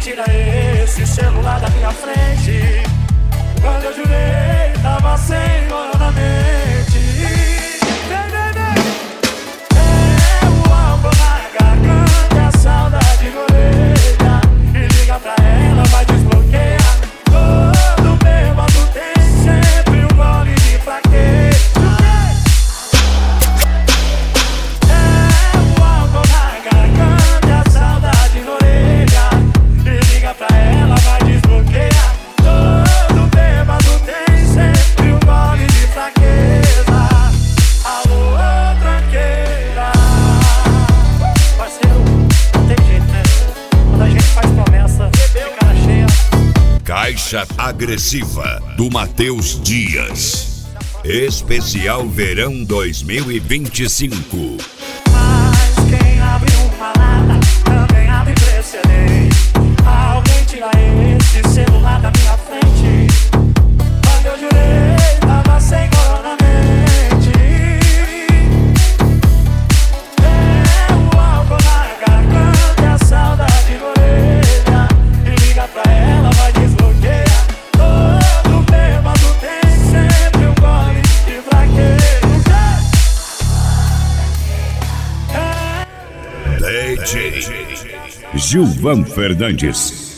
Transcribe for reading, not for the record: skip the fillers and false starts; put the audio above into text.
tira esse celular da minha frente. Quando eu jurei, tava sem moral na mente. Vem, vem, vem. É o álcool na garganta, a saudade na orelha. E liga pra ela, vai desbloquear. Todo bêbado tem sempre um gole de fraqueza. É o álcool na garganta, a saudade na orelha. E liga pra ela, vai desbloquear. Todo bêbado tem sempre um gole de fraqueza. Alô, tranqueira. Parceiro, não tem jeito, né? Quando a gente faz promessa, fica na cheia. Caixa Agressiva, do Matheus Dias. Especial Verão 2025. Mas quem abre uma lata também abre precedente. Alguém tira esse celular da minha frente. Quando eu jurei, tava sem moral na mente. É o álcool na garganta, a saudade na orelha. E liga pra ela, vai desbloquear. Todo bêbado tem sempre um gole de fraqueza. DJ Gilvan Fernandes.